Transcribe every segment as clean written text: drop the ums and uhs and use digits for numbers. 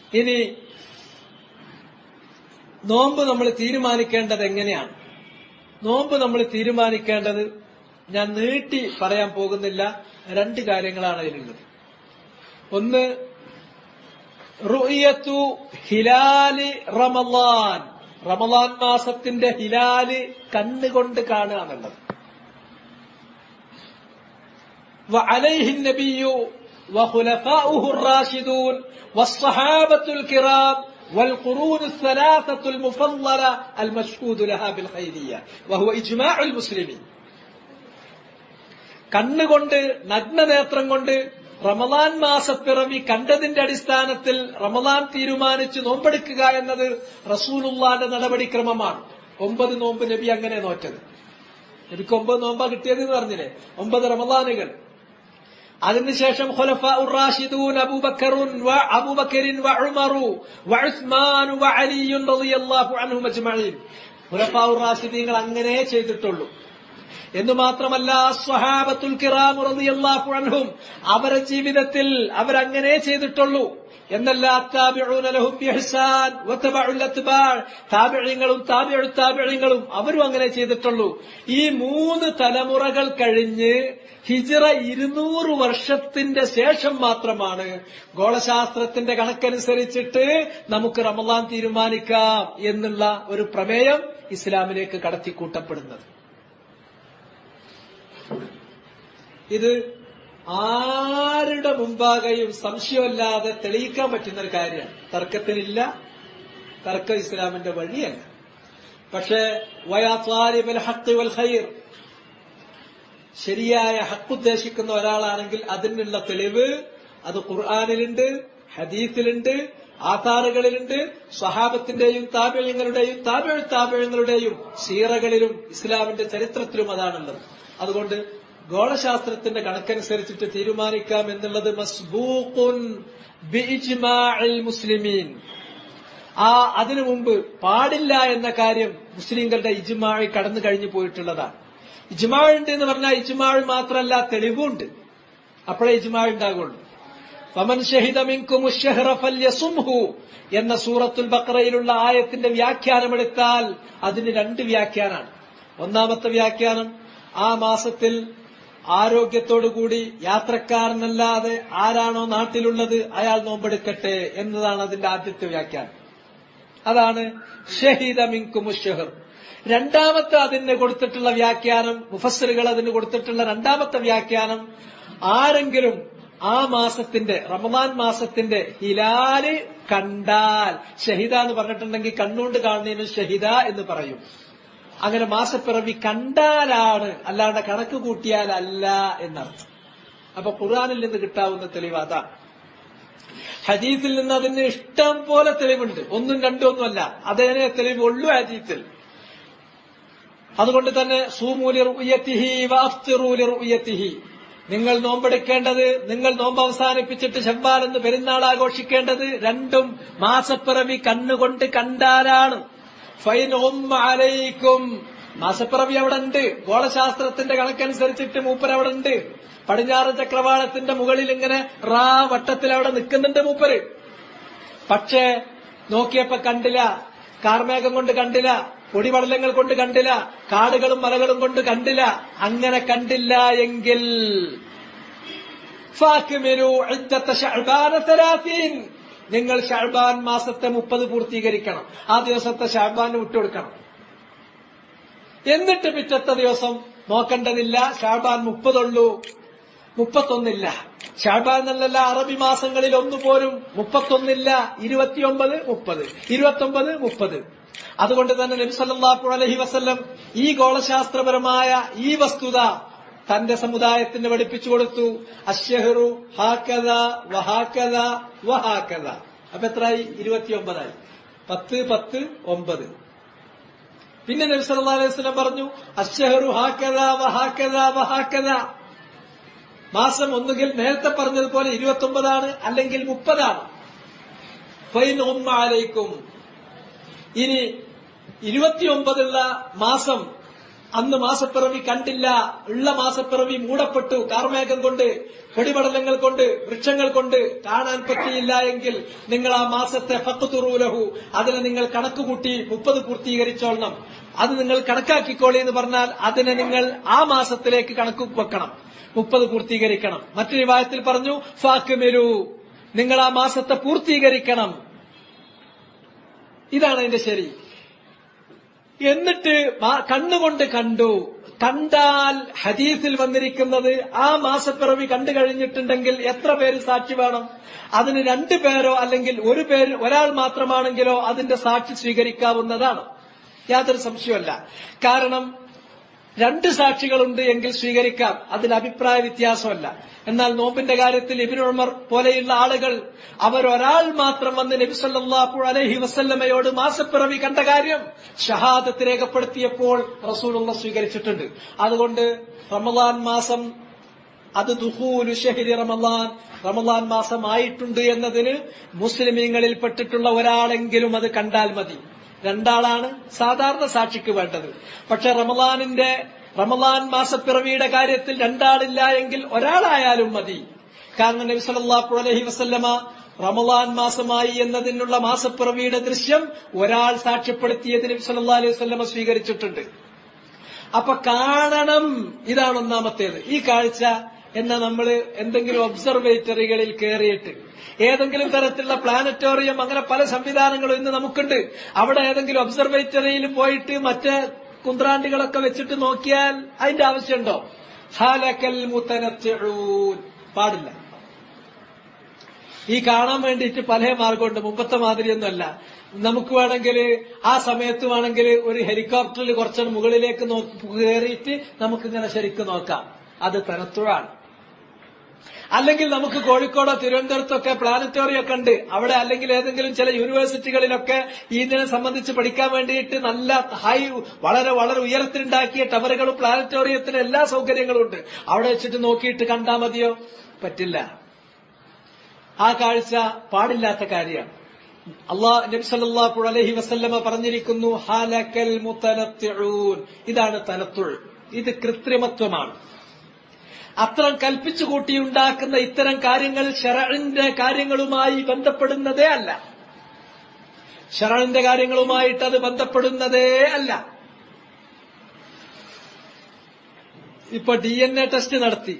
ഇനി നോമ്പ് നമ്മൾ തീരുമാനിക്കേണ്ടത് എങ്ങനെയാണ്? നോമ്പ് നമ്മൾ തീരുമാനിക്കേണ്ടത് ഞാൻ നീട്ടി പറയാൻ പോകുന്നില്ല. 2 കാര്യങ്ങളാണ് അതിലുള്ളത്. ഒന്ന്, റുഅയത്തു ഹിലാലി റമളാൻ, റമളാൻ മാസത്തിന്റെ ഹിലാല് കണ്ണുകൊണ്ട് കാണുക എന്നുള്ളത്. വഅലൈഹി നബിയ്യു വഖുലഫാഉഹു الراشدون والصحابة الكرام والقرون الثلاثة المفضلة المشهود لها بالخيرية وهو إجماع المسلمين. കണ്ണുകൊണ്ട്, നഗ്നനേത്രം കൊണ്ട് റമളാൻ മാസപ്പിറവി കണ്ടതിന്റെ അടിസ്ഥാനത്തിൽ റമളാൻ തീരുമാനിച്ച് നോമ്പെടുക്കുക എന്നത് റസൂലുള്ളാന്റെ നടപടിക്രമമാണ്. 9 നോമ്പ് നബി അങ്ങനെ നോറ്റത്. നബിക്ക് 9 നോമ്പാ കിട്ടിയത് എന്ന് പറഞ്ഞില്ലേ, 9 റമളാനുകൾ. അതിനുശേഷം ഖുലഫാഉർ റാഷിദൂൻ അബൂബക്കറുൻ വഉമറു വഉസ്മാൻ വഅലി റളിയല്ലാഹു അൻഹും അജ്മഈൻ. ഖുലഫാഉർ റാഷിദീങ്ങൾ അങ്ങനെ ചെയ്തിട്ടുള്ളൂ. എന്ന് മാത്രമല്ല, സ്വഹാബത്തുൽ കിറാം റളിയല്ലാഹു അൻഹും അവരുടെ ജീവിതത്തിൽ അവരങ്ങനെ ചെയ്തിട്ടുള്ളൂ എന്നല്ല. താബിഊന ലഹും ബിഇഹ്സാൻ വതബഉൽ അത്ബാഅ്, താബിഈങ്ങളും താബിഉ താബിഈങ്ങളും അവരും അങ്ങനെ ചെയ്തിട്ടുള്ളൂ. ഈ 3 തലമുറകൾ കഴിഞ്ഞ് ഹിജ്റ 200 വർഷത്തിന്റെ ശേഷം മാത്രമാണ് ഗോളശാസ്ത്രത്തിന്റെ കണക്കനുസരിച്ചിട്ട് നമുക്ക് റമളാൻ തീരുമാനിക്കാം എന്നുള്ള ഒരു പ്രമേയം ഇസ്ലാമിലേക്ക് കടത്തിക്കൂട്ടപ്പെടുന്നത്. ഇത് ആരുടെ മുമ്പാകെയും സംശയമില്ലാതെ തെളിയിക്കാൻ പറ്റുന്ന ഒരു കാര്യമാണ്. തർക്കത്തിനില്ല, തർക്കം ഇസ്ലാമിന്റെ വഴിയല്ല. പക്ഷേ വയാ ത്വാലിബൽ ഹഖ് വൽ ഖൈർ, ശരിയായ ഹഖ് ഉദ്ദേശിക്കുന്ന ഒരാളാണെങ്കിൽ അതിനുള്ള തെളിവ് അത് ഖുർആനിലുണ്ട്, ഹദീസിലുണ്ട്, ആധാറുകളിലുണ്ട്, സ്വഹാബത്തിന്റെയും താബിഈങ്ങളുടെയും താബിഉ താബിഈങ്ങളുടെയും സീറകളിലും ഇസ്ലാമിന്റെ ചരിത്രത്തിലും അതാണുള്ളത്. അതുകൊണ്ട് ഗോളശാസ്ത്രത്തിന്റെ കണക്കനുസരിച്ചിട്ട് തീരുമാനിക്കാം എന്നുള്ളത് മസ്ബൂഖുൻ ബിഇജ്മാഇൽ മുസ്ലിമീൻ. അതിനു മുമ്പ് പാടില്ല എന്ന കാര്യം മുസ്ലിങ്ങളുടെ ഇജ്മാഇ കടന്നു കഴിഞ്ഞു പോയിട്ടുള്ളതാണ്. ഇജ്മാഇ ഉണ്ട് എന്ന് പറഞ്ഞാൽ ഇജ്മാഇ മാത്രമല്ല, തെളിവുണ്ട്. അപ്പോഴേ ഇജ്മാഇ ഉണ്ടാകുള്ളൂ. ഫമൻ ഷഹിദ മിൻകുമു അശ്ശഹ്റ ഫല്യസുംഹു എന്ന സൂറത്തുൽ ബഖറയിലുള്ള ആയത്തിന്റെ വ്യാഖ്യാനമെടുത്താൽ അതിന് 2 വ്യാഖ്യാനാണ്. ഒന്നാമത്തെ വ്യാഖ്യാനം, ആ മാസത്തിൽ ആരോഗ്യത്തോടുകൂടി യാത്രക്കാരനല്ലാതെ ആരാണോ നാട്ടിലുള്ളത് അയാൾ നോമ്പെടുക്കട്ടെ എന്നതാണ് അതിന്റെ ആദ്യത്തെ വ്യാഖ്യാനം. അതാണ് ഷഹീദ മിൻകുമു അശ്ശഹ്ർ. രണ്ടാമത്തെ അതിന് കൊടുത്തിട്ടുള്ള വ്യാഖ്യാനം, മുഫസ്സിറുകൾ അതിന് കൊടുത്തിട്ടുള്ള രണ്ടാമത്തെ വ്യാഖ്യാനം, ആരെങ്കിലും ആ മാസത്തിന്റെ റമളാൻ മാസത്തിന്റെ ഹിലാല് കണ്ടാൽ, ഷഹിദ എന്ന് പറഞ്ഞിട്ടുണ്ടെങ്കിൽ കണ്ണുകൊണ്ട് കാണുന്നതിന് ഷഹിദ എന്ന് പറയും. അങ്ങനെ മാസപ്പിറവി കണ്ടാലാണ്, അല്ലാണ്ട് കണക്ക് കൂട്ടിയാലല്ല എന്നർത്ഥം. അപ്പൊ ഖുർആനിൽ നിന്ന് കിട്ടാവുന്ന തെളിവ് അതാണ്. ഹദീസിൽ നിന്ന് അതിന് ഇഷ്ടം പോലെ തെളിവുണ്ട്. 1ഉം 2ഉം ഒന്നുമല്ല, അതേനെ തെളിവുള്ളൂ ഹദീസിൽ. അതുകൊണ്ട് തന്നെ സൂമൂ ലിറുഅയതിഹി വഅഫ്തിറൂ ലിറുഅയതിഹി, നിങ്ങൾ നോമ്പെടുക്കേണ്ടത്, നിങ്ങൾ നോമ്പ് അവസാനിപ്പിച്ചിട്ട് ശവ്വാൽ എന്ന് പെരുന്നാൾ ആഘോഷിക്കേണ്ടത് രണ്ടും മാസപ്പിറവി കണ്ണുകൊണ്ട് കണ്ടാലാണ്. ഫൈൻ ഉമ്മ അലൈക്കും, മാസപ്പിറവി അവിടെ ഉണ്ട്. ഗോളശാസ്ത്രത്തിന്റെ കണക്കനുസരിച്ചിട്ട് മൂപ്പര് അവിടെ ഉണ്ട്. പടിഞ്ഞാറ് ചക്രവാളത്തിന്റെ മുകളിൽ ഇങ്ങനെ വട്ടത്തിൽ അവിടെ നിൽക്കുന്നുണ്ട് മൂപ്പര്. പക്ഷേ നോക്കിയപ്പോ കണ്ടില്ല, കാർമേഘം കൊണ്ട് കണ്ടില്ല, പൊടിപടലങ്ങൾ കൊണ്ട് കണ്ടില്ല, കാടുകളും മലകളും കൊണ്ട് കണ്ടില്ല. അങ്ങനെ കണ്ടില്ല എങ്കിൽ ഫാക്മിലു ഇദ്ദത ശഅബാന 30, നിങ്ങൾ ശഅബാൻ മാസത്തെ 30 പൂർത്തീകരിക്കണം. ആ ദിവസത്തെ ശഅബാൻ വിട്ടുകൊടുക്കണം. എന്നിട്ട് പിറ്റത്തെ ദിവസം നോക്കേണ്ടതില്ല, ശഅബാൻ 30 ഉള്ളൂ, 31 ശഅബാൻ എന്നല്ല, അറബി മാസങ്ങളിൽ ഒന്നുപോലും 31 29, 30, 29, 30. അതുകൊണ്ട് തന്നെ നബി സല്ലല്ലാഹു അലൈഹി വസല്ലം ഈ ഗോളശാസ്ത്രപരമായ ഈ വസ്തുത തന്റെ സമുദായത്തിന് പഠിപ്പിച്ചു കൊടുത്തു. അശ്ശഹ്റു ഹാകദ വഹാകദ വഹാകദ. അപ്പൊ എത്രയായി? 29. 10, 10, 9. പിന്നെ നബി സല്ലല്ലാഹു അലൈഹി വസല്ലം പറഞ്ഞു അശ്ശഹ്റു ഹാകദ വഹാകദ വഹാകദ. മാസം ഒന്നുകിൽ നേരത്തെ പറഞ്ഞതുപോലെ 29 അല്ലെങ്കിൽ 30. ഫൈൻ ഉമ്മ അലൈക്കും, ഇനി 29 മാസം അന്ന് മാസപ്പിറവി കണ്ടില്ല, ഉള്ള മാസപ്പിറവി മൂടപ്പെട്ടു, കാർമേഘം കൊണ്ട്, പൊടിപടലങ്ങൾ കൊണ്ട്, വൃക്ഷങ്ങൾ കൊണ്ട് കാണാൻ പറ്റിയില്ല എങ്കിൽ നിങ്ങൾ ആ മാസത്തെ ഫഖ്തുറൂലഹു, അതിനെ നിങ്ങൾ കണക്കുകൂട്ടി 30 പൂർത്തീകരിച്ചോളണം. അത് നിങ്ങൾ കണക്കാക്കിക്കോളി എന്ന് പറഞ്ഞാൽ അതിനെ നിങ്ങൾ ആ മാസത്തിലേക്ക് കണക്ക് വെക്കണം, 30 പൂർത്തീകരിക്കണം. മറ്റൊരു റിവായത്തിൽ പറഞ്ഞു ഫാക്മിലു, നിങ്ങൾ ആ മാസത്തെ പൂർത്തീകരിക്കണം. ഇതാണ് അതിന്റെ ശരി. എന്നിട്ട് കണ്ണുകൊണ്ട് കണ്ടാൽ ഹദീസിൽ വന്നിരിക്കുന്നത് ആ മാസപ്പിറവി കണ്ടു കഴിഞ്ഞിട്ടുണ്ടെങ്കിൽ എത്ര പേര് സാക്ഷി വേണം? അതിന് 2 പേരോ അല്ലെങ്കിൽ ഒരാൾ മാത്രമാണെങ്കിലോ അതിന്റെ സാക്ഷി സ്വീകരിക്കാവുന്നതാണ്, യാതൊരു സംശയമല്ല. കാരണം 2 സാക്ഷികളുണ്ട് എങ്കിൽ സ്വീകരിക്കാം, അതിൽ അഭിപ്രായ വ്യത്യാസമല്ല. എന്നാൽ നോമ്പിന്റെ കാര്യത്തിൽ ഇബ്നു ഉമർ പോലെയുള്ള ആളുകൾ അവരൊരാൾ മാത്രം വന്ന് നബി സല്ലല്ലാഹു അലൈഹി വസല്ലമയോട് മാസപ്പിറവി കണ്ട കാര്യം ഷഹാദത്ത് രേഖപ്പെടുത്തിയപ്പോൾ റസൂലുള്ളാഹി സ്വീകരിച്ചിട്ടുണ്ട്. അതുകൊണ്ട് റമളാൻ മാസം അത് ദുഖൂലു ശഹ്രി റമളാൻ മാസമായിട്ടുണ്ട് എന്നതിന് മുസ്ലിമീങ്ങളിൽ പെട്ടിട്ടുള്ള ഒരാളെങ്കിലും അത് കണ്ടാൽ മതി. 2 ആളാണ് സാധാരണ സാക്ഷിക്ക് വേണ്ടത്. പക്ഷെ റമളാൻ മാസപ്പിറവിയുടെ കാര്യത്തിൽ 2 ആളില്ല എങ്കിൽ ഒരാളായാലും മതി. കാരണം നബി സല്ലല്ലാഹു അലൈഹി വസല്ലമ റമളാൻ മാസമായി എന്നതിനുള്ള മാസപ്പിറവിയുടെ ദൃശ്യം ഒരാൾ സാക്ഷ്യപ്പെടുത്തിയത് നബി സല്ലല്ലാഹു അലൈഹി വസല്ലമ സ്വീകരിച്ചിട്ടുണ്ട്. അപ്പൊ കാണണം, ഇതാണ് ഒന്നാമത്തേത്. ഈ കാഴ്ച എന്നാ നമ്മൾ എന്തെങ്കിലും ഒബ്സർവേറ്ററികളിൽ കയറിയിട്ട് ഏതെങ്കിലും തരത്തിലുള്ള പ്ലാനറ്റോറിയം, അങ്ങനെ പല സംവിധാനങ്ങളും ഇന്ന് നമുക്കുണ്ട്. അവിടെ ഏതെങ്കിലും ഒബ്സർവേറ്ററിയിൽ പോയിട്ട് മറ്റേ കുന്ത്രാണ്ടികളൊക്കെ വെച്ചിട്ട് നോക്കിയാൽ അതിന്റെ ആവശ്യമുണ്ടോ? ഹാലക്കൽ മുതനത്തിഊൻ, പാടില്ല. ഈ കാണാൻ വേണ്ടിയിട്ട് പല മാർഗമുണ്ട്, മുമ്പത്തെ മാതിരിയൊന്നുമല്ല. നമുക്ക് വേണമെങ്കിൽ ആ സമയത്ത് വേണമെങ്കിൽ ഒരു ഹെലികോപ്റ്ററിൽ കുറച്ച് മുകളിലേക്ക് കയറിയിട്ട് നമുക്കിങ്ങനെ ശരിക്കും നോക്കാം. അത് തനത്തുഴാണ്. അല്ലെങ്കിൽ നമുക്ക് കോഴിക്കോടോ തിരുവനന്തപുരത്തൊക്കെ പ്ലാനറ്റോറിയം ഒക്കെ ഉണ്ട്. അവിടെ അല്ലെങ്കിൽ ഏതെങ്കിലും ചില യൂണിവേഴ്സിറ്റികളിലൊക്കെ ഇതിനെ സംബന്ധിച്ച് പഠിക്കാൻ വേണ്ടിയിട്ട് നല്ല വളരെ വളരെ ഉയരത്തിലുണ്ടാക്കിയ ടവറുകളും പ്ലാനറ്റോറിയത്തിന് എല്ലാ സൗകര്യങ്ങളും ഉണ്ട്. അവിടെ വെച്ചിട്ട് നോക്കിയിട്ട് കണ്ടാൽ മതിയോ? പറ്റില്ല. ആ കാഴ്ച പാടില്ലാത്ത കാര്യമാണ്. നബി സല്ലല്ലാഹു അലൈഹി വസല്ലമ പറഞ്ഞിരിക്കുന്നു ഹാലക്കൽ മുതനത്തിഊൻ, ഇതാണ് തനത്തുൾ, ഇത് കൃത്രിമത്വമാണ്. അത്തരം കൽപ്പിച്ചു കൂട്ടിയുണ്ടാക്കുന്ന ഇത്തരം കാര്യങ്ങൾ ശറഇന്റെ കാര്യങ്ങളുമായി ബന്ധപ്പെടുന്നതേ അല്ല. ശറഇന്റെ കാര്യങ്ങളുമായിട്ട് അത് ബന്ധപ്പെടുന്നതേ അല്ല. ഇപ്പൊ DNA ടെസ്റ്റ് നടത്തി,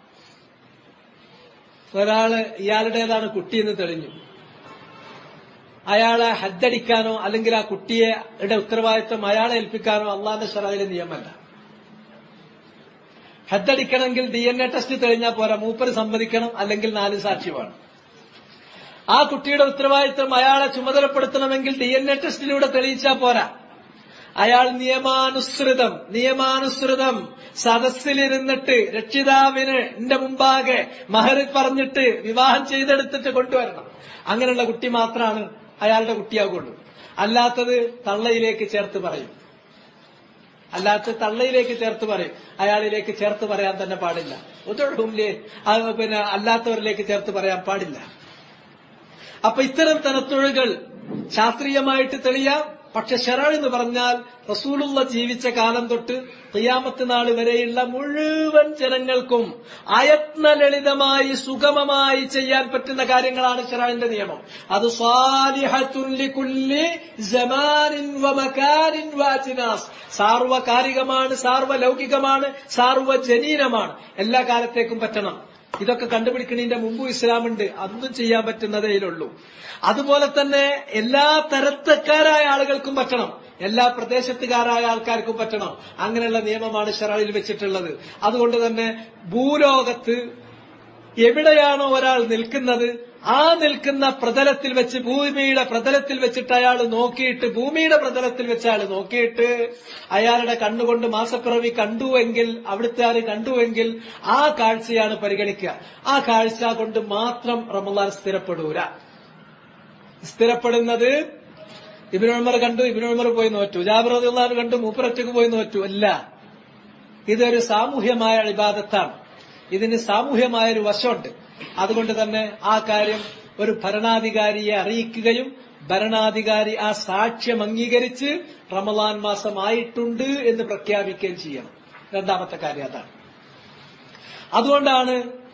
ഒരാള് ഇയാളുടേതാണ് കുട്ടിയെന്ന് തെളിഞ്ഞു. അയാളെ ഹദ്ദടിക്കാനോ അല്ലെങ്കിൽ ആ കുട്ടിയുടെ ഉത്തരവാദിത്വം അയാളെ ഏൽപ്പിക്കാനോ അള്ളാന്റെ ശറഇലെ നിയമമല്ല. ഹദ്ദടിക്കണമെങ്കിൽ DNA ടെസ്റ്റ് തെളിഞ്ഞാൽ പോരാ, മൂപ്പര് സമ്മതിക്കണം, അല്ലെങ്കിൽ 4 സാക്ഷി വേണം. ആ കുട്ടിയുടെ ഉത്തരവാദിത്വം അയാളെ ചുമതലപ്പെടുത്തണമെങ്കിൽ DNA ടെസ്റ്റിലൂടെ തെളിയിച്ചാൽ പോരാ. അയാൾ നിയമാനുസൃതം സദസ്സിലിരുന്നിട്ട് രക്ഷിതാവിന് എന്റെ മുമ്പാകെ മഹർ പറഞ്ഞിട്ട് വിവാഹം ചെയ്തെടുത്തിട്ട് കൊണ്ടുവരണം. അങ്ങനെയുള്ള കുട്ടി മാത്രമാണ് അയാളുടെ കുട്ടിയാകുള്ളൂ. അല്ലാത്തത് തള്ളയിലേക്ക് ചേർത്ത് പറയും. അയാളിലേക്ക് ചേർത്ത് പറയാൻ തന്നെ പാടില്ല. പിന്നെ അല്ലാത്തവരിലേക്ക് ചേർത്ത് പറയാൻ പാടില്ല. അപ്പൊ ഇത്തരം തനത്തുഴകൾ ശാസ്ത്രീയമായിട്ട് തെളിയാം. പക്ഷെ ശറഅ് എന്ന് പറഞ്ഞാൽ റസൂലുള്ള ജീവിച്ച കാലം തൊട്ട് ഖിയാമത്ത് നാൾ വരെയുള്ള മുഴുവൻ ജനങ്ങൾക്കും അയത്നലളിതമായി സുഗമമായി ചെയ്യാൻ പറ്റുന്ന കാര്യങ്ങളാണ് ശറഇന്റെ നിയമം. അത് സാലിഹത്തുൻ ലികുല്ലി സമാനിൻ വമകാനിൻ വഅജ്നാസ്, സാർവകാലികമാണ്, സാർവലൗകികമാണ്, സാർവജനീനമാണ്, എല്ലാ കാലത്തേക്കും പറ്റണം. ഇതൊക്കെ കണ്ടുപിടിക്കുന്നതിന്റെ മുമ്പ് ഇസ്ലാമുണ്ട്, അതൊന്നും ചെയ്യാൻ പറ്റുന്നതേയുള്ളൂ. അതുപോലെ തന്നെ എല്ലാ തരക്കാരായ ആളുകൾക്കും പറ്റണം, എല്ലാ പ്രദേശത്തുകാരായ ആൾക്കാർക്കും പറ്റണം. അങ്ങനെയുള്ള നിയമമാണ് ശറഇൽ വെച്ചിട്ടുള്ളത്. അതുകൊണ്ട് തന്നെ ഭൂലോകത്ത് എവിടെയാണോ ഒരാൾ നിൽക്കുന്നത് ആ നിൽക്കുന്ന പ്രതലത്തിൽ വെച്ച്, ഭൂമിയുടെ പ്രതലത്തിൽ വെച്ചിട്ട് അയാൾ നോക്കിയിട്ട്, ഭൂമിയുടെ പ്രതലത്തിൽ വെച്ച് അയാൾ നോക്കിയിട്ട് അയാളുടെ കണ്ണുകൊണ്ട് മാസപ്പിറവി കണ്ടുവെങ്കിൽ, അവിടുത്തെ ആര് കണ്ടുവെങ്കിൽ ആ കാഴ്ചയാണ് പരിഗണിക്കുക. ആ കാഴ്ച കൊണ്ട് മാത്രം റമളാൻ സ്ഥിരപ്പെടൂല. സ്ഥിരപ്പെടുന്നത് ഇബ്നു ഉമർ കണ്ടു, ഇബ്നു ഉമർ പോയി നോറ്റു, ജാബിർ റളിയല്ലാഹു അൻഹു കണ്ടു, മൂപ്പരൊറ്റയ്ക്ക് പോയി നോറ്റു, അല്ല. ഇതൊരു സാമൂഹ്യമായ ഇബാദത്താണ്. ഇതിന് സാമൂഹ്യമായൊരു വശമുണ്ട്. അതുകൊണ്ട് തന്നെ ആ കാര്യം ഒരു ഭരണാധികാരിയെ അറിയിക്കുകയും ഭരണാധികാരി ആ സാക്ഷ്യം അംഗീകരിച്ച് റമദാൻ മാസമായിട്ടുണ്ട് എന്ന് പ്രഖ്യാപിക്കുകയും ചെയ്യണം. രണ്ടാമത്തെ കാര്യം അതാണ്. അതുകൊണ്ടാണ്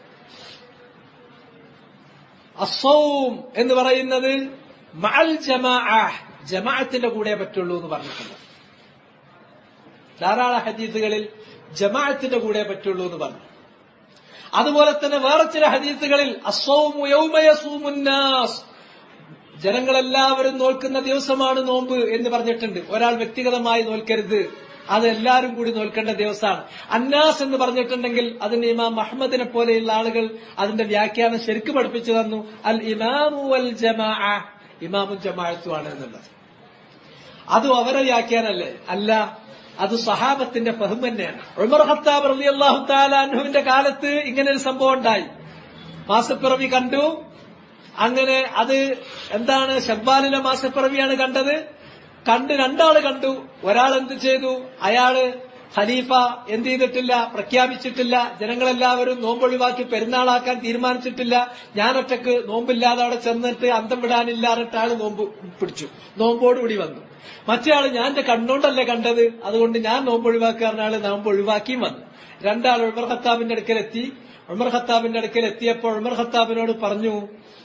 അസ്സൗം എന്ന് പറയുന്നത് മഅൽ ജമാഅഹ്, ജമാഅത്തിന്റെ കൂടെ പറ്റുള്ളൂ എന്ന് പറഞ്ഞിട്ടുണ്ട്. ധാരാളം ഹദീസുകളിൽ ജമാഅത്തിന്റെ കൂടെ പറ്റുള്ളൂ എന്ന് പറഞ്ഞു. അതുപോലെ തന്നെ വേറെ ചില ഹദീസുകളിൽ അസ്സൗമു യൗമ യസൂമുൻ നാസ്, ജനങ്ങളെല്ലാവരും നോൽക്കുന്ന ദിവസമാണ് നോമ്പ് എന്ന് പറഞ്ഞിട്ടുണ്ട്. ഒരാൾ വ്യക്തിഗതമായി നോൽക്കരുത്, അത് എല്ലാവരും കൂടി നോൽക്കേണ്ട ദിവസമാണ്. അന്നാസ് എന്ന് പറഞ്ഞിട്ടുണ്ടെങ്കിൽ അതിന് ഇമാം അഹ്മദിനെ പോലെയുള്ള ആളുകൾ അതിന്റെ വ്യാഖ്യാനം ശരിക്കും പഠിപ്പിച്ചു തന്നു. അൽ ഇമാമു വൽ ജമാഅ, ഇമാമും ജമാഅത്തുമാണ് എന്നുള്ളത്. അതും അവരെ വ്യാഖ്യാനല്ലേ? അല്ല, അത് സഹാബത്തിന്റെ ഫഹ്ം തന്നെയാണ്. ഉമർ ഖത്താബ് റളിയല്ലാഹു തആല അൻഹുവിന്റെ കാലത്ത് ഇങ്ങനെ ഒരു സംഭവം ഉണ്ടായി. മാസപ്പിറവി കണ്ടു. അങ്ങനെ അത് എന്താണ്, ശവ്വാലിലെ മാസപ്പിറവിയാണ് കണ്ടത്. രണ്ടാള് കണ്ടു. ഒരാൾ എന്ത് ചെയ്തു? അയാള് ഖലീഫ എന്ത് ചെയ്തിട്ടില്ല, പ്രഖ്യാപിച്ചിട്ടില്ല. ജനങ്ങളെല്ലാവരും നോമ്പൊഴിവാക്കി പെരുന്നാളാക്കാൻ തീരുമാനിച്ചിട്ടില്ല. ഞാനൊറ്റക്ക് നോമ്പില്ലാതെ അവിടെ ചെന്നിട്ട് അന്തം വിടാനില്ല എന്നിട്ട് ആള് നോമ്പ് പിടിച്ചു, നോമ്പോടുകൂടി വന്നു. മറ്റേ ആള് ഞാൻ എന്റെ കണ്ണുകൊണ്ടല്ലേ കണ്ടത്, അതുകൊണ്ട് ഞാൻ നോമ്പൊഴിവാക്കാറുള്ള ആള് നോമ്പൊഴിവാക്കിയും വന്നു. രണ്ടാൾ ഉമർ ഖത്താബിന്റെ അടുക്കലെത്തി. ഉമർ ഖത്താബിന്റെ അടുക്കൽ എത്തിയപ്പോൾ ഉമർ ഖത്താബിനോട് പറഞ്ഞു,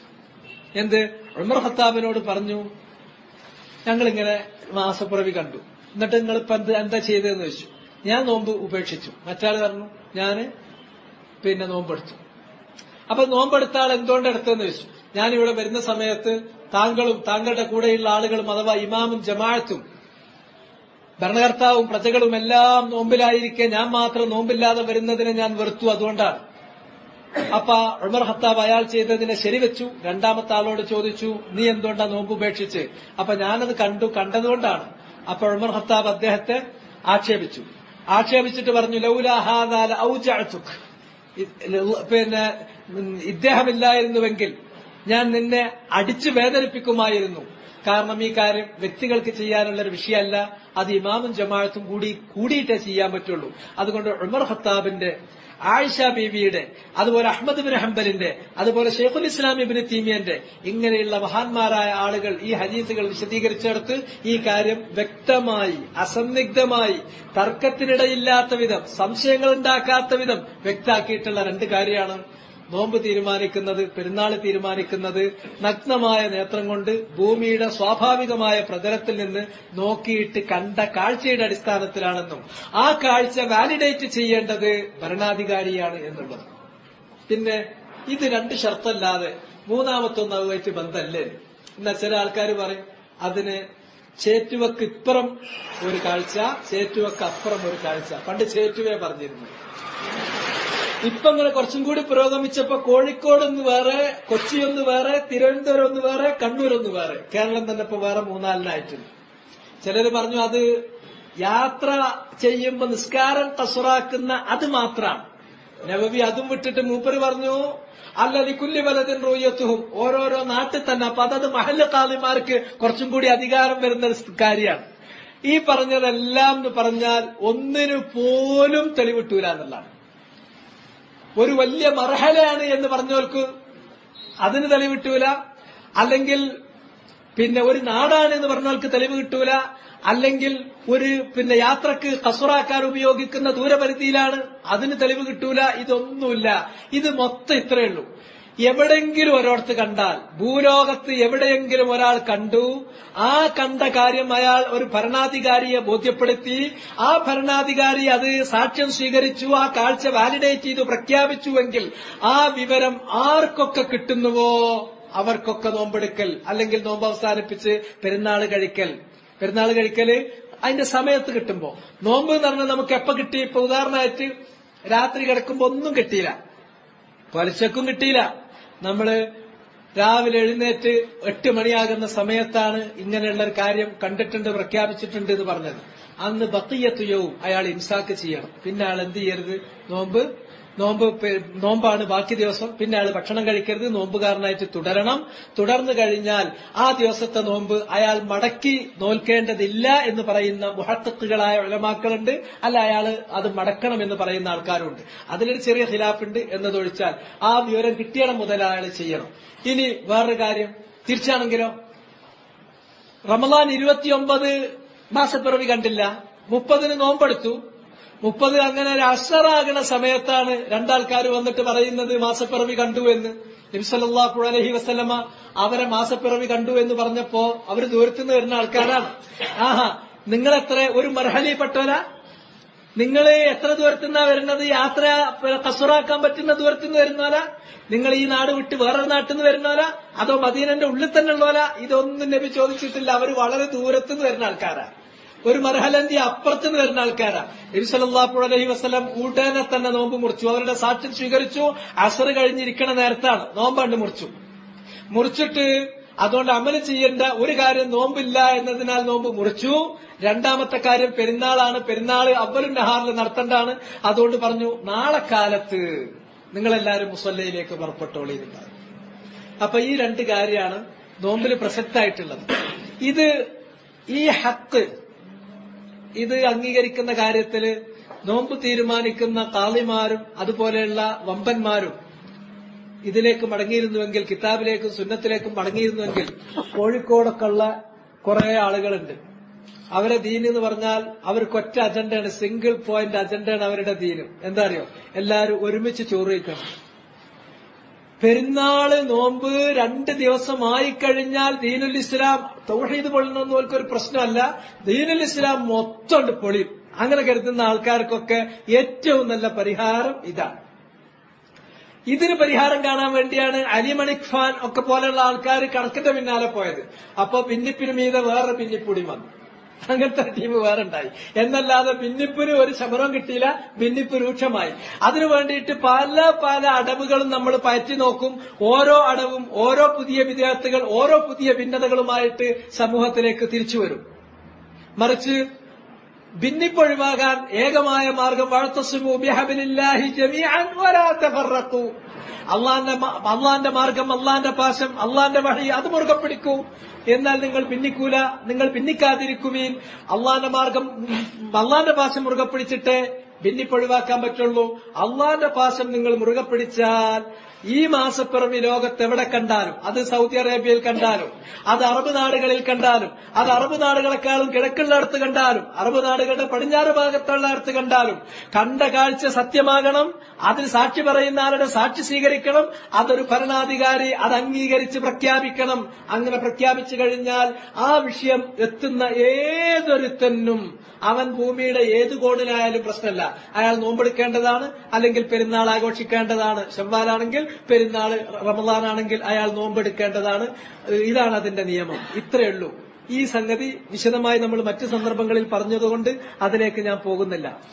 ഉമർ ഖത്താബിനോട് പറഞ്ഞു, ഞങ്ങളിങ്ങനെ മാസപ്പിറവി കണ്ടു, എന്നിട്ട് നിങ്ങളിപ്പോ എന്താ ചെയ്തതെന്ന് ചോദിച്ചു. ഞാൻ നോമ്പ് ഉപേക്ഷിച്ചു. മറ്റാള് പറഞ്ഞു, ഞാന് നോമ്പെടുത്തു. അപ്പൊ നോമ്പെടുത്ത ആൾ എന്തുകൊണ്ട് എടുത്തതെന്ന് ചോദിച്ചു. ഞാനിവിടെ വരുന്ന സമയത്ത് താങ്കളും താങ്കളുടെ കൂടെയുള്ള ആളുകളും അഥവാ ഇമാമും ജമാഅത്തും ഭരണകർത്താവും പ്രജകളും എല്ലാം നോമ്പിലായിരിക്കെ ഞാൻ മാത്രം നോമ്പില്ലാതെ വരുന്നതിനെ ഞാൻ വെറുത്തു, അതുകൊണ്ടാണ്. അപ്പൊ ഉമർ ഖത്താബ് അയാൾ ചെയ്തതിനെ ശരിവെച്ചു. രണ്ടാമത്തെ ആളോട് ചോദിച്ചു, നീ എന്തുകൊണ്ടാ നോമ്പ് ഉപേക്ഷിച്ച്? അപ്പൊ ഞാനത് കണ്ടതുകൊണ്ടാണ്. അപ്പൊ ഉമർ ഖത്താബ് അദ്ദേഹത്തെ ആക്ഷേപിച്ചിട്ട് പറഞ്ഞു, ലൗലാ ഹാദാ ലഔജഅതുക, ഇദ്ദേഹമില്ലായിരുന്നുവെങ്കിൽ ഞാൻ നിന്നെ അടിച്ചു വേദനിപ്പിക്കുമായിരുന്നു. കാരണം ഈ കാര്യം വ്യക്തികൾക്ക് ചെയ്യാനുള്ള ഒരു വിഷയമല്ല, അത് ഇമാമും ജമാഅത്തും കൂടിയിട്ടേ ചെയ്യാൻ പറ്റുള്ളൂ. അതുകൊണ്ട് ഉമർ ഖത്താബിന്റെ, ആയിഷ ബീവിയുടെ, അതുപോലെ അഹ്മദ് ബിൻ ഹംബലിന്റെ, അതുപോലെ ഷെയ്ഖുൽ ഇസ്ലാം ഇബ്നു തീമിയന്റെ, ഇങ്ങനെയുള്ള മഹാന്മാരായ ആളുകൾ ഈ ഹദീസുകൾ വിശദീകരിച്ചെടുത്ത് ഈ കാര്യം വ്യക്തമായി, അസന്നിഗ്ധമായി, തർക്കത്തിനിടയില്ലാത്ത വിധം, സംശയങ്ങൾ ഉണ്ടാക്കാത്ത വിധം വ്യക്താക്കിയിട്ടുള്ള രണ്ട് കാര്യമാണ്. നോമ്പ് തീരുമാനിക്കുന്നത്, പെരുന്നാൾ തീരുമാനിക്കുന്നത് നഗ്നമായ നേത്രം കൊണ്ട് ഭൂമിയുടെ സ്വാഭാവികമായ പ്രതലത്തിൽ നിന്ന് നോക്കിയിട്ട് കണ്ട കാഴ്ചയുടെ അടിസ്ഥാനത്തിലാണെന്നും ആ കാഴ്ച വാലിഡേറ്റ് ചെയ്യേണ്ടത് ഭരണാധികാരിയാണ് എന്നുള്ളത്. പിന്നെ ഇത് രണ്ട് ഷർത്തല്ലാതെ മൂന്നാമത്തൊന്നും അതുമായിട്ട് ബന്ധമല്ലേ? എന്നാൽ ചില ആൾക്കാർ പറയും അതിന് ചേറ്റുവക്ക് ഇപ്പുറം ഒരു കാഴ്ച, ചേറ്റുവക്ക് അപ്പുറം ഒരു കാഴ്ച. പണ്ട് ചേറ്റുവേ പറഞ്ഞിരുന്നു. ഇപ്പൊ ഇങ്ങനെ കുറച്ചും കൂടി പുരോഗമിച്ചപ്പോ കോഴിക്കോട് ഒന്ന് വേറെ, കൊച്ചി ഒന്ന് വേറെ, തിരുവനന്തപുരം ഒന്ന് വേറെ, കണ്ണൂർ ഒന്ന് വേറെ, കേരളം തന്നെ ഇപ്പൊ വേറെ മൂന്നാലിനായിട്ടുണ്ട്. ചിലര് പറഞ്ഞു അത് യാത്ര ചെയ്യുമ്പോ നിസ്കാരം കസുറാക്കുന്ന അത് മാത്രമാണ്. നബവി അതും വിട്ടിട്ട് മൂപ്പര് പറഞ്ഞു, അല്ലതി കുല്ലി വലതിൻ റൂയത്തുഹും, ഓരോരോ നാട്ടിൽ തന്നെ. അപ്പൊ അതത് മഹല്ല് ഖാദിമാർക്ക് കുറച്ചും കൂടി അധികാരം വരുന്ന കാര്യമാണ്. ഈ പറഞ്ഞതെല്ലാം എന്ന് പറഞ്ഞാൽ ഒന്നിനു പോലും തെളിവിട്ടൂല എന്നുള്ളതാണ്. ഒരു വലിയ മർഹലയാണ് എന്ന് പറഞ്ഞവർക്ക് അതിന് തെളിവ് കിട്ടൂല, അല്ലെങ്കിൽ ഒരു നാടാണ് എന്ന് പറഞ്ഞവർക്ക് തെളിവ് കിട്ടൂല, അല്ലെങ്കിൽ ഒരു യാത്രക്ക് കസുറാക്കാൻ ഉപയോഗിക്കുന്ന ദൂരപരിധിയിലാണ്, അതിന് തെളിവ് കിട്ടൂല. ഇതൊന്നുമില്ല. ഇത് മൊത്തം ഇത്രയേ ഉള്ളൂ. എവിടെയെങ്കിലും ഒരിടത്ത് കണ്ടാൽ, ഭൂലോകത്ത് എവിടെയെങ്കിലും ഒരാൾ കണ്ടു, ആ കണ്ട കാര്യം അയാൾ ഒരു ഭരണാധികാരിയെ ബോധ്യപ്പെടുത്തി, ആ ഭരണാധികാരി അത് സാക്ഷ്യം സ്വീകരിച്ചു, ആ കാഴ്ച വാലിഡേറ്റ് ചെയ്തു പ്രഖ്യാപിച്ചുവെങ്കിൽ ആ വിവരം ആർക്കൊക്കെ കിട്ടുന്നുവോ അവർക്കൊക്കെ നോമ്പെടുക്കൽ, അല്ലെങ്കിൽ നോമ്പ് അവസാനിപ്പിച്ച് പെരുന്നാൾ കഴിക്കല് അതിന്റെ സമയത്ത് കിട്ടുമ്പോ. നോമ്പ് എന്ന് പറഞ്ഞാൽ നമുക്ക് എപ്പോ കിട്ടി? ഇപ്പൊ ഉദാഹരണമായിട്ട് രാത്രി കിടക്കുമ്പോ ഒന്നും കിട്ടിയില്ല, പുലർച്ചക്കും കിട്ടിയില്ല. നമ്മള് രാവിലെ എഴുന്നേറ്റ് 8 മണിയാകുന്ന സമയത്താണ് ഇങ്ങനെയുള്ള ഒരു കാര്യം കണ്ടിട്ടുണ്ട്, പ്രഖ്യാപിച്ചിട്ടുണ്ട് എന്ന് പറഞ്ഞത്. അന്ന് ബഖിയത്തു യൗം അയാൾ ഇംസാക്ക് ചെയ്യണം. പിന്നെ അയാൾ എന്ത് ചെയ്യരുത്? നോമ്പാണ് ബാക്കി ദിവസം, പിന്നെ അയാൾ ഭക്ഷണം കഴിക്കരുത്, നോമ്പുകാരനായിട്ട് തുടരണം. തുടർന്നു കഴിഞ്ഞാൽ ആ ദിവസത്തെ നോമ്പ് അയാൾ മടക്കി നോൽക്കേണ്ടതില്ല എന്ന് പറയുന്ന മുഹഖ്ഖിഖുകളായ ഉലമാക്കളുണ്ട്. അല്ല, അയാൾ അത് മടക്കണം എന്ന് പറയുന്ന ആൾക്കാരുണ്ട്. അതിലൊരു ചെറിയ ഖിലാഫുണ്ട് എന്നതൊഴിച്ചാൽ ആ വിവരം കിട്ടിയണം മുതൽ അയാൾ ചെയ്യണം. ഇനി വേറൊരു കാര്യം, തിരിച്ചാണെങ്കിലോ റമദാൻ 29 മാസപ്പിറവി കണ്ടില്ല, 30 നോമ്പെടുത്തു. 30 അങ്ങനെ ഒരു അസറാകണ സമയത്താണ് രണ്ടാൾക്കാർ വന്നിട്ട് പറയുന്നത് മാസപ്പിറവി കണ്ടു എന്ന്. നബി സല്ലല്ലാഹു അലൈഹി വസല്ലമ അവരെ മാസപ്പിറവി കണ്ടു എന്ന് പറഞ്ഞപ്പോ അവര് ദൂരത്തുനിന്ന് വരുന്ന ആൾക്കാരാണ്. ആഹാ, നിങ്ങളെത്ര ഒരു മർഹലിപ്പെട്ടവരാ? നിങ്ങൾ എത്ര ദൂരത്തുനിന്നാ വരുന്നത്? യാത്ര കസുറാക്കാൻ പറ്റുന്ന ദൂരത്തുനിന്ന് വരുന്നവരാ? നിങ്ങൾ ഈ നാട് വിട്ട് വേറൊരു നാട്ടിൽ നിന്ന് വരുന്നവരാ? അതോ മദീനന്റെ ഉള്ളിൽ തന്നെ ഉള്ളവരാ? ഇതൊന്നും നബി ചോദിച്ചിട്ടില്ല. അവർ വളരെ ദൂരത്തുനിന്ന് വരുന്ന ആൾക്കാരാ, ഒരു മർഹലന്തി അപ്പുറത്തുനിന്ന് വരുന്ന ആൾക്കാരാ. നബി സല്ലല്ലാഹു അലൈഹി വസല്ലം ഉടനെ തന്നെ നോമ്പ് മുറിച്ചു. അവരുടെ സാക്ഷ്യം സ്വീകരിച്ചു. അസർ കഴിഞ്ഞിരിക്കണ നേരത്താണ് നോമ്പണ്ട് മുറിച്ചിട്ട് അതുകൊണ്ട് അമല് ചെയ്യേണ്ട ഒരു കാര്യം നോമ്പില്ല എന്നതിനാൽ നോമ്പ് മുറിച്ചു. രണ്ടാമത്തെ കാര്യം പെരുന്നാളാണ്. പെരുന്നാള് അവ്വലുൻ നഹാറിൽ നടത്തേണ്ടതാണ്. അതുകൊണ്ട് പറഞ്ഞു നാളെ കാലത്ത് നിങ്ങളെല്ലാവരും മുസല്ലയിലേക്ക് പുറപ്പെട്ടോളിയിരുന്നത്. അപ്പൊ ഈ രണ്ട് കാര്യമാണ് നോമ്പിൽ പ്രസക്തമായിട്ടുള്ളത്. ഈ ഹക്ക് ഇത് അംഗീകരിക്കുന്ന കാര്യത്തില് നോമ്പ് തീരുമാനിക്കുന്ന കാളിമാരും അതുപോലെയുള്ള വമ്പന്മാരും ഇതിലേക്ക് മടങ്ങിയിരുന്നുവെങ്കിൽ, കിതാബിലേക്കും സുന്നത്തിലേക്കും മടങ്ങിയിരുന്നുവെങ്കിൽ, കോഴിക്കോടൊക്കെ ഉള്ള കുറെ ആളുകളുണ്ട്. അവരെ ദീൻ എന്ന് പറഞ്ഞാൽ അവർക്ക് ഒറ്റ അജണ്ടയാണ്, സിംഗിൾ പോയിന്റ് അജണ്ടയാണ് അവരുടെ ദീനും. എന്താ അറിയോ? എല്ലാവരും ഒരുമിച്ച് ചോറ് കഴിക്കണം. പെരുന്നാള് നോമ്പ് 2 ദിവസമായി കഴിഞ്ഞാൽ ദീനുൽ ഇസ്ലാം തൗഹീദ് പൊളിനൊന്നും അവർക്കൊരു പ്രശ്നമല്ല, ദീനുൽ ഇസ്ലാം മൊത്തം പൊളിയും. അങ്ങനെ കരുതുന്ന ആൾക്കാർക്കൊക്കെ ഏറ്റവും നല്ല പരിഹാരം ഇതാണ്. ഇതിന് പരിഹാരം കാണാൻ വേണ്ടിയാണ് അലി മണിക് ഖാൻ ഒക്കെ പോലെയുള്ള ആൾക്കാർ കണക്കിന്റെ പിന്നാലെ പോയത്. അപ്പൊ ഭിന്നിപ്പിന് മീതെ വേറെ ഭിന്നിപ്പൂടി വന്നു. അങ്ങനത്തെ ടീം വേറെ ഉണ്ടായി എന്നല്ലാതെ ഭിന്നിപ്പിന് ഒരു ശമനം കിട്ടിയില്ല. ഭിന്നിപ്പ് രൂക്ഷമായി. അതിനു വേണ്ടിയിട്ട് പല പല അടവുകളും നമ്മൾ പയറ്റി നോക്കും. ഓരോ അടവും ഓരോ പുതിയ വിദ്യാർത്ഥികൾ ഓരോ പുതിയ ഭിന്നതകളുമായിട്ട് സമൂഹത്തിലേക്ക് തിരിച്ചു വരും. മറിച്ച് ഭിന്നിപ്പൊഴിവാകാൻ ഏകമായ മാർഗം വഅ്തസിമു ബിഹബ്ലില്ലാഹി ജമീഅൻ വലാ തഫറഖു. അള്ളാന്റെ മാർഗം, അള്ളാന്റെ പാശം, അള്ളാന്റെ വഹി അത് മുറുകെ പിടിക്കൂ. എന്നാൽ നിങ്ങൾ ഭിന്നിക്കൂല, നിങ്ങൾ ഭിന്നിക്കാതിരിക്കുമീൻ. അള്ളാന്റെ മാർഗം, അള്ളാന്റെ പാശം മുറുകെ പിടിച്ചിട്ടേ ഭിന്നിപ്പൊഴിവാക്കാൻ പറ്റുള്ളൂ. അള്ളാന്റെ പാശം നിങ്ങൾ മുറുകെ പിടിച്ചാൽ ഈ മാസപ്പിറവി ലോകത്ത് എവിടെ കണ്ടാലും, അത് സൗദി അറേബ്യയിൽ കണ്ടാലും, അത് അറബ് നാടുകളിൽ കണ്ടാലും, അത് അറബ് നാടുകളെക്കാളും കിഴക്കുള്ളിടത്ത് കണ്ടാലും, അറബ് നാടുകളുടെ പടിഞ്ഞാറ് ഭാഗത്തുള്ളിടത്ത് കണ്ടാലും, കണ്ട കാഴ്ച സത്യമാകണം. അതിന് സാക്ഷി പറയുന്ന ആളുടെ സാക്ഷി സ്വീകരിക്കണം. അതൊരു ഭരണാധികാരി അത് അംഗീകരിച്ച് പ്രഖ്യാപിക്കണം. അങ്ങനെ പ്രഖ്യാപിച്ചു കഴിഞ്ഞാൽ ആ വിഷയം എത്തുന്ന ഏതൊരുത്തനും അവൻ ഭൂമിയുടെ ഏത് കോണിലായാലും പ്രശ്നമല്ല. അയാൾ നോമ്പെടുക്കേണ്ടതാണ്, അല്ലെങ്കിൽ പെരുന്നാൾ ആഘോഷിക്കേണ്ടതാണ്. ശവ്വാലാണെങ്കിൽ പെരുന്നാൾ, റമദാനാണെങ്കിൽ അയാൾ നോമ്പെടുക്കേണ്ടതാണ്. ഇതാണ് അതിന്റെ നിയമം. ഇത്രയേ ഉള്ളൂ. ഈ സംഗതി വിശദമായി നമ്മൾ മറ്റു സന്ദർഭങ്ങളിൽ പറഞ്ഞതുകൊണ്ട് അതിലേക്ക് ഞാൻ പോകുന്നില്ല.